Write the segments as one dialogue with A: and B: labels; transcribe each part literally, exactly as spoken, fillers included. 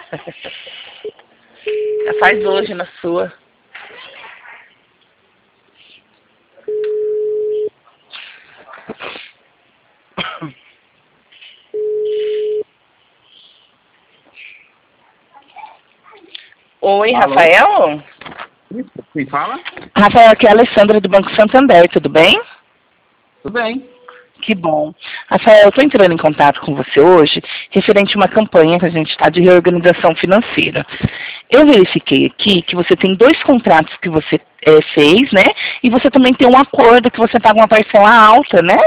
A: Já faz hoje na sua. Oi,
B: Alô?
A: Rafael?
B: Quem fala?
A: Rafael, aqui é a Alessandra do Banco Santander, tudo bem?
B: Tudo bem.
A: Que bom. Rafael, eu estou entrando em contato com você hoje referente a uma campanha que a gente está de reorganização financeira. Eu verifiquei aqui que você tem dois contratos que você é, fez, né? E você também tem um acordo que você paga uma parcela alta, né?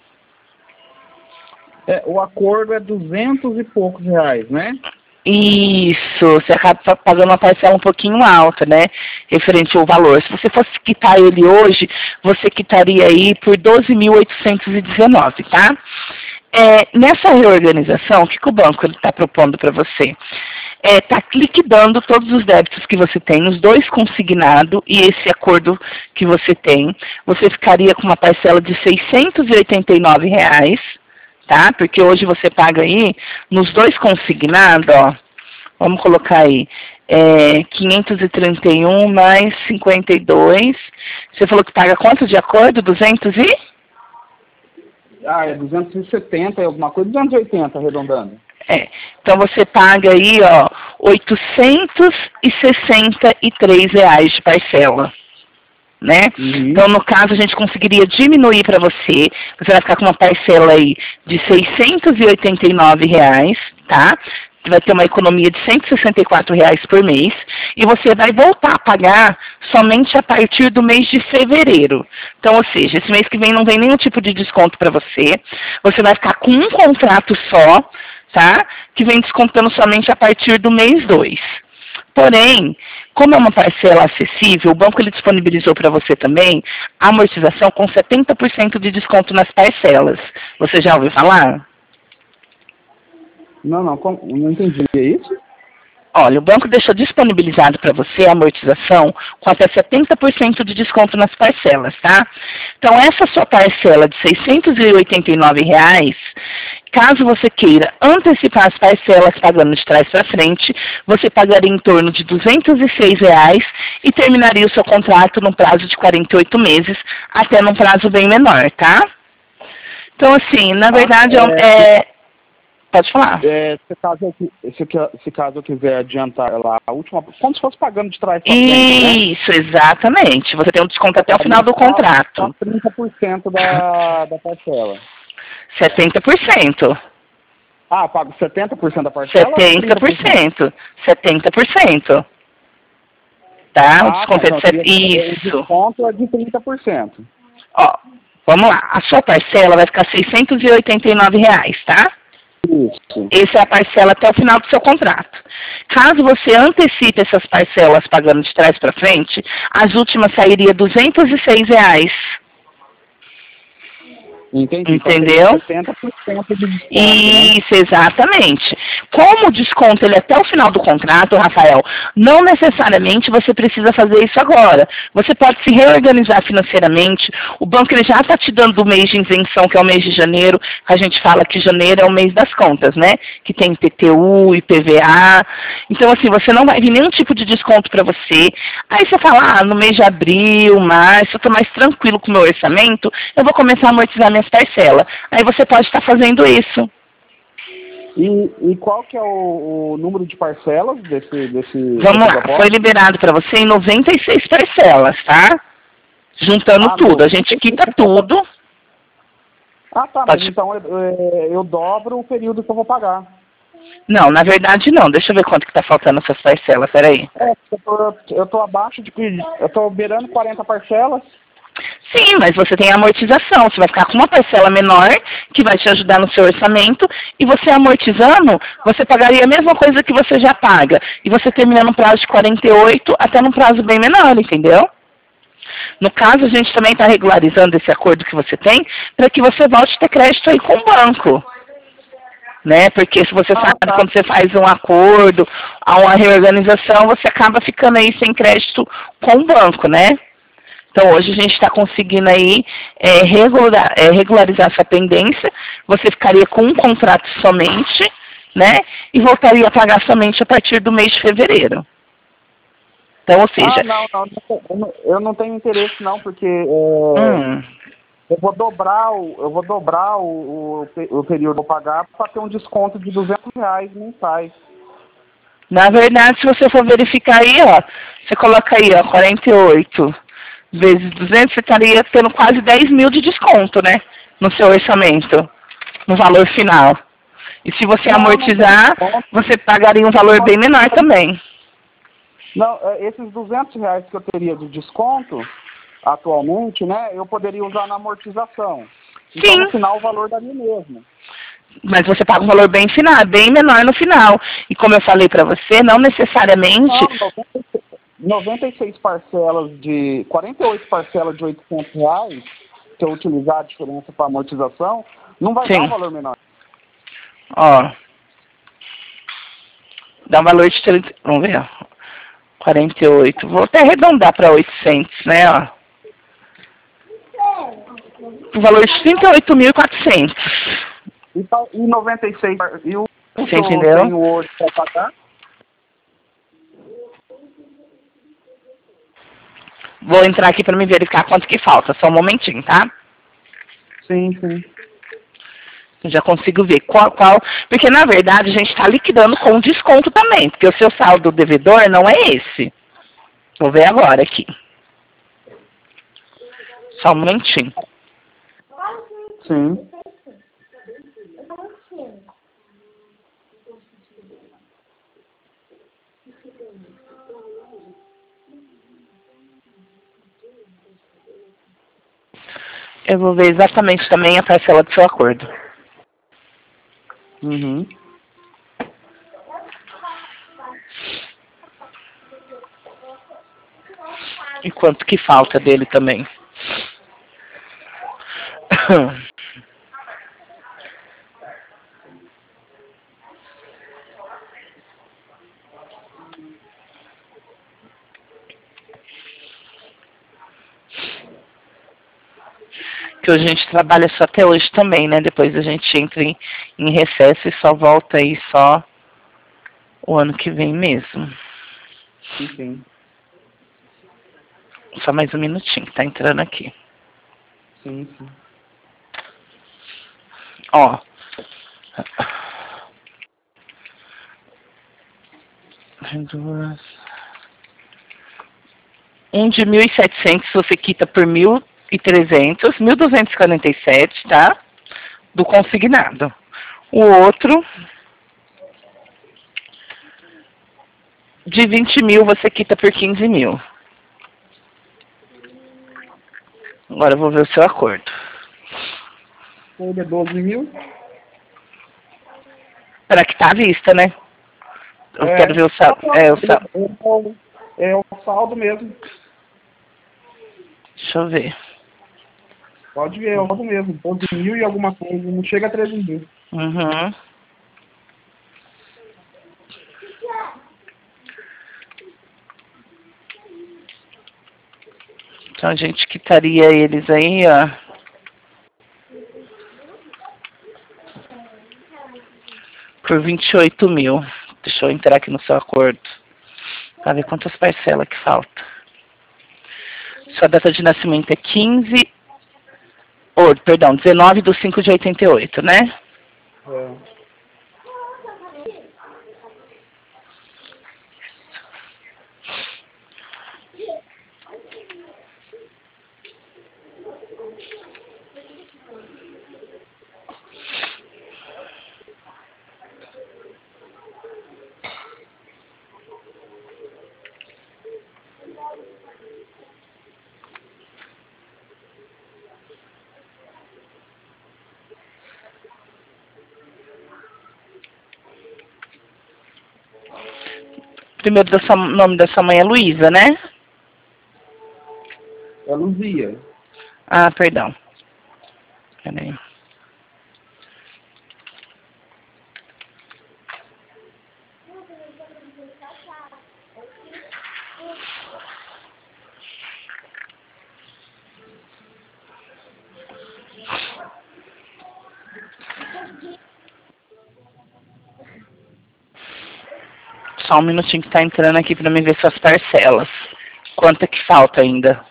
B: É, o acordo é duzentos e poucos reais, né?
A: Isso, você acaba pagando uma parcela um pouquinho alta, né? Referente ao valor. Se você fosse quitar ele hoje, você quitaria aí por doze mil oitocentos e dezenove, tá? É, nessa reorganização, o que, que o banco está propondo para você? Está é, liquidando todos os débitos que você tem, os dois consignados e esse acordo que você tem. Você ficaria com uma parcela de seiscentos e oitenta e nove reais, tá? Porque hoje você paga aí, nos dois consignados, ó, vamos colocar aí, é, quinhentos e trinta e um mais cinquenta e dois. Você falou que paga quanto de acordo? duzentos e?
B: Ah, é duzentos e setenta, alguma coisa, duzentos e oitenta, arredondando.
A: É, então você paga aí, ó, oitocentos e sessenta e três reais de parcela, né?
B: Uhum.
A: Então, no caso, a gente conseguiria diminuir para você, você vai ficar com uma parcela aí de seiscentos e oitenta e nove reais, tá? Você vai ter uma economia de cento e sessenta e quatro reais por mês, e você vai voltar a pagar somente a partir do mês de fevereiro. Então, ou seja, esse mês que vem não vem nenhum tipo de desconto para você, você vai ficar com um contrato só, tá? Que vem descontando somente a partir do mês dois. Porém, como é uma parcela acessível, o banco ele disponibilizou para você também a amortização com setenta por cento de desconto nas parcelas. Você já ouviu falar?
B: Não, não, como, não entendi. É isso?
A: Olha, o banco deixou disponibilizado para você a amortização com até setenta por cento de desconto nas parcelas, tá? Então, essa sua parcela de seiscentos e oitenta e nove reais, caso você queira antecipar as parcelas pagando de trás para frente, você pagaria em torno de duzentos e seis reais e terminaria o seu contrato num prazo de quarenta e oito meses, até num prazo bem menor, tá? Então, assim, na verdade,
B: ah, é...
A: é... Pode falar.
B: É, se, caso eu, se, se caso eu quiser adiantar lá a última, como se fosse pagando de trás para frente, né?
A: Isso, exatamente. Você tem um desconto até o final do contrato.
B: trinta por cento da, da parcela.
A: setenta por cento.
B: Ah, pago setenta por cento da parcela?
A: setenta por cento. setenta por cento. Tá? O
B: Ah,
A: desconto
B: tá,
A: é de
B: não,
A: set...
B: O
A: Isso.
B: desconto é de trinta por cento.
A: Ó, vamos lá. A sua parcela vai ficar seiscentos e oitenta e nove reais, tá?
B: Isso.
A: Essa é a parcela até o final do seu contrato. Caso você antecipe essas parcelas pagando de trás para frente, as últimas sairiam duzentos e seis reais.
B: Entendi.
A: Entendeu?
B: setenta por cento de desconto,
A: Isso,
B: né?
A: exatamente. Como o desconto ele é até o final do contrato, Rafael, não necessariamente você precisa fazer isso agora. Você pode se reorganizar financeiramente. O banco ele já está te dando o mês de isenção, que é o mês de janeiro. A gente fala que janeiro é o mês das contas, né? Que tem I P T U, I P V A. Então, assim, você não vai vir nenhum tipo de desconto para você. Aí você fala, ah, no mês de abril, março, eu estou mais tranquilo com o meu orçamento, eu vou começar a amortizar minhas parcelas. Aí você pode estar fazendo isso.
B: E, e qual que é o, o número de parcelas desse... desse
A: Vamos lá, foi liberado para você em noventa e seis parcelas, tá? Juntando
B: ah,
A: tudo, a gente quita tudo.
B: Ah, tá,
A: pode...
B: mas então eu, eu dobro o período que eu vou pagar.
A: Não, na verdade não. Deixa eu ver quanto que tá faltando essas parcelas, peraí.
B: É, eu tô, eu tô abaixo de... Eu tô beirando quarenta parcelas.
A: Sim, mas você tem a amortização. Você vai ficar com uma parcela menor, que vai te ajudar no seu orçamento, e você amortizando, você pagaria a mesma coisa que você já paga. E você termina no prazo de quarenta e oito, até num prazo bem menor, entendeu? No caso, a gente também está regularizando esse acordo que você tem, para que você volte a ter crédito aí com o banco. Né? Porque se você
B: Ah,
A: sabe,
B: tá.
A: quando você faz um acordo, a uma reorganização, você acaba ficando aí sem crédito com o banco, né? Então, hoje a gente está conseguindo aí é, regular, é, regularizar essa pendência. Você ficaria com um contrato somente, né? E voltaria a pagar somente a partir do mês de fevereiro. Então, ou seja...
B: Ah, não, não, eu não, eu não tenho interesse não, porque é,
A: Hum,
B: eu vou dobrar o, eu vou dobrar o, o, o período para pagar para ter um desconto de duzentos reais mensais.
A: na verdade, se você for verificar aí, ó, você coloca aí, ó, quarenta e oito vezes duzentos, você estaria tendo quase dez mil de desconto, né? No seu orçamento, no valor final. E se você
B: Não, não tem
A: amortizar,
B: desconto.
A: você pagaria um valor bem menor também.
B: Não, é, esses duzentos reais que eu teria de desconto, atualmente, né, eu poderia usar na amortização. Então,
A: Sim,
B: no final, o valor daria o mesmo.
A: mas você paga um valor bem final, bem menor no final. E como eu falei para você, não necessariamente...
B: Não, noventa e seis parcelas de... quarenta e oito parcelas de oitocentos reais, se eu utilizar a diferença para amortização, não vai dar um
A: Sim,
B: valor menor.
A: ó, dá um valor de trinta... Vamos ver, ó. quarenta e oito. Vou até arredondar para oitocentos, né, ó. O valor de trinta e oito mil e quatrocentos.
B: E, tá- e noventa e seis, e o que
A: Você
B: eu
A: entendeu?
B: tenho hoje para pagar?
A: Vou entrar aqui para me verificar quanto que falta. Só um momentinho, tá?
B: Sim, sim.
A: Eu já consigo ver qual, qual... Porque, na verdade, a gente está liquidando com desconto também. Porque o seu saldo devedor não é esse. Vou ver agora aqui. Só um momentinho.
B: Sim.
A: Eu vou ver exatamente também a parcela do seu acordo.
B: Uhum.
A: E quanto que falta dele também. Que a gente trabalha só até hoje também, né? Depois a gente entra em, em recesso e só volta aí só o ano que vem mesmo.
B: Sim, sim.
A: Só mais um minutinho, que tá entrando aqui.
B: Sim, sim.
A: Ó. Duas. Um de mil e setecentos você quita por mil e trezentos, mil duzentos e quarenta e sete, tá? Do consignado. O outro de vinte mil você quita por quinze mil. Agora eu vou ver o seu acordo.
B: Ele é doze mil?
A: Para que tá à vista, né? Eu
B: É.
A: quero ver o saldo.
B: Não,
A: É, o
B: ele
A: saldo.
B: é, é, o, é o saldo mesmo.
A: Deixa eu ver.
B: Pode ver, é o saldo mesmo. doze mil e alguma coisa. Não chega a treze mil.
A: Uhum. Então a gente quitaria eles aí, ó. Por vinte e oito mil. Deixa eu entrar aqui no seu acordo. Pra ver quantas parcelas que falta. Sua data de nascimento é quinze. Oh, perdão, dezenove de cinco de oitenta e oito, né?
B: É.
A: Primeiro o nome da sua mãe é Luísa, né?
B: É Luzia.
A: Ah, perdão. Peraí. Só um minutinho que tá entrando aqui para me ver suas parcelas. Quanto é que falta ainda?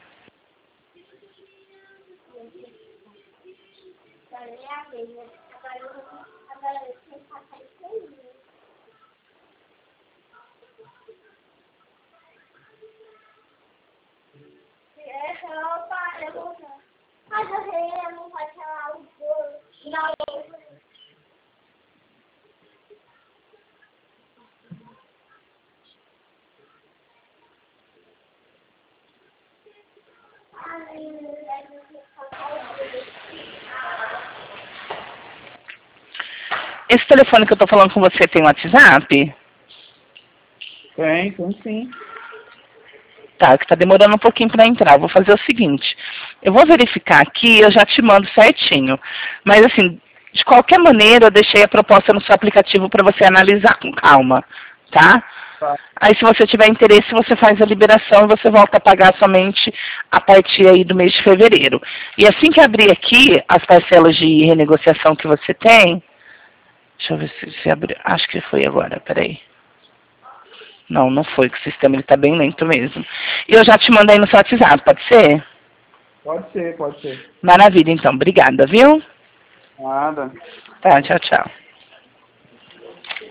A: Esse telefone que eu tô falando com você tem WhatsApp?
B: Tem, tem sim.
A: Tá, que tá demorando um pouquinho para entrar. Vou fazer o seguinte, eu vou verificar aqui e eu já te mando certinho. Mas assim, de qualquer maneira eu deixei a proposta no seu aplicativo para você analisar com calma, tá?
B: Tá.
A: Aí se você tiver interesse, você faz a liberação e você volta a pagar somente a partir aí do mês de fevereiro. E assim que abrir aqui as parcelas de renegociação que você tem, deixa eu ver se, se abriu, acho que foi agora, peraí. Não, não foi, que o sistema está bem lento mesmo. E eu já te mandei no seu WhatsApp, pode ser?
B: Pode ser, pode ser.
A: Maravilha, então. Obrigada, viu?
B: Nada.
A: Tá, tchau, tchau.